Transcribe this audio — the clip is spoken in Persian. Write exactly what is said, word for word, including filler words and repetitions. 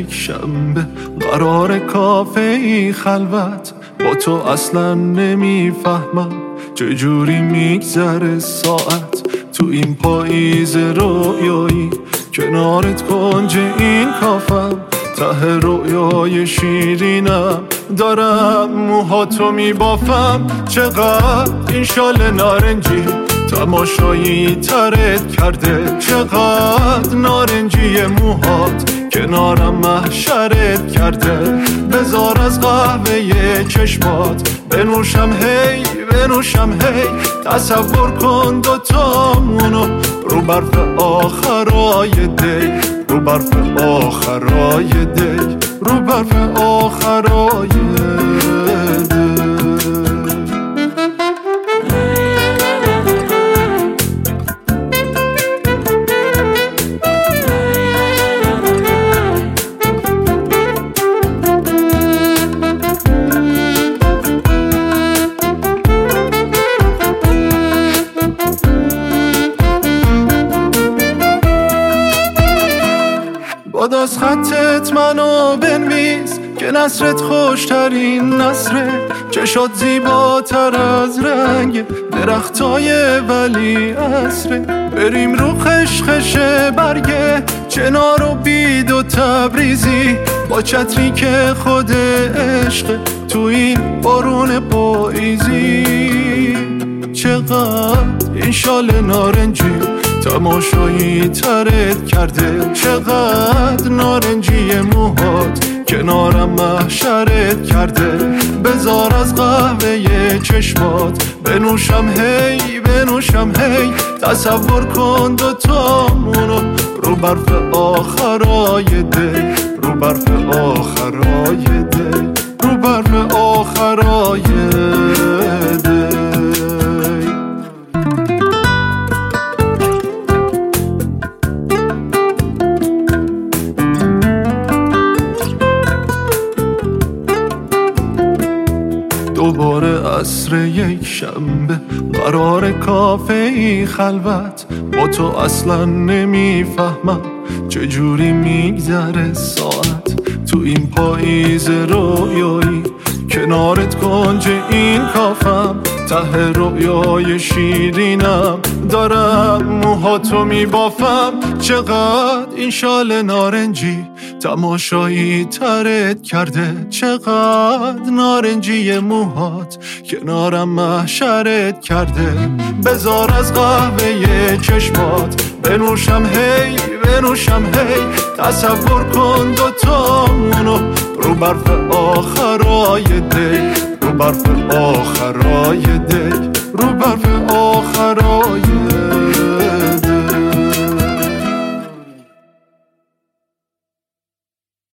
یک شنبه قرار کافه ای خلوت، با تو اصلا نمیفهمم چجوری میگذره ساعت. تو این پاییز رویایی کنارت کنج این کافم، ته رویای شیرینم دارم موهاتو میبافم. چقدر این شال نارنجی تماشایی ترت کرده، چقدر نارنجی موهات کنارم محشرت کرده. بذار از قهوه چشمات بنوشم هی بنوشم هی، تصور کن دوتامونو رو برف آخرای دی، رو برف آخرای دی، رو برف آخرای دی. باد از خطت منو بنویس که نصرت خوشترین نصره، چشات زیباتر از رنگ درختای ولی عصره. بریم رو خشخش برگه چنار و بید و تبریزی، با چتری که خود عشق تو این بارون پاییزی. چقدر این شال نارنجی تماشایی ترت کرده، چقدر نارنجی موهات کنارم محشرت کرده. بذار از قهوه چشمات بنوشم هی بنوشم هی، تصور کن دوتامونو رو برف آخرای دی، رو برف آخرای دی، رو برف آخرای دی. دوباره عصر یک شنبه قرار کافه ای خلوت، با تو اصلا نمیفهمم چجوری میگذره ساعت. تو این پاییز رویایی کنارت کنج این کافم، ته رویای شیرینم دارم موهاتو میبافم. چقدر این شال نارنجی تماشایی ترت کرده، چقدر نارنجی موهات کنارم محشرت کرده. بذار از قهوه چشمات بنوشم هی بنوشم هی، تصور کن دوتامونو رو برف آخرای دی، رو برف آخرای